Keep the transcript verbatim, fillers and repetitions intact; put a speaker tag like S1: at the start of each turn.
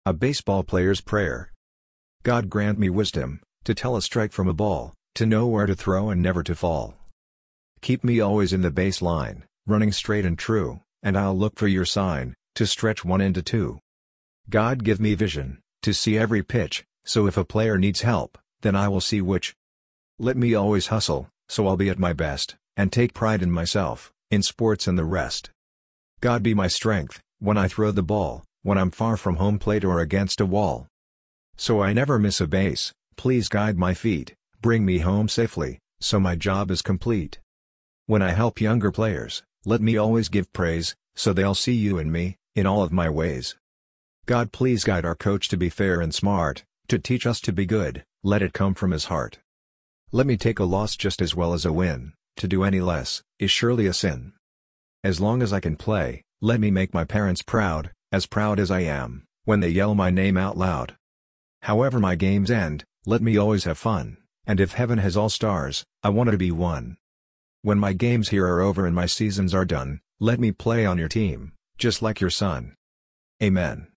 S1: A baseball player's prayer. God grant me wisdom, to tell a strike from a ball, to know where to throw and never to fall. Keep me always in the base line, running straight and true, and I'll look for your sign, to stretch one into two. God give me vision, to see every pitch, so if a player needs help, then I will see which. Let me always hustle, so I'll be at my best, and take pride in myself, in sports and the rest. God be my strength, when I throw the ball, when I'm far from home plate or against a wall. So I never miss a base, please guide my feet, bring me home safely, so my job is complete. When I help younger players, let me always give praise, so they'll see you in me, in all of my ways. God please guide our coach to be fair and smart, to teach us to be good, let it come from his heart. Let me take a loss just as well as a win, to do any less, is surely a sin. As long as I can play, let me make my parents proud, as proud as I am, when they yell my name out loud. However my games end, let me always have fun, and if heaven has all stars, I want to be one. When my games here are over and my seasons are done, let me play on your team, just like your son. Amen.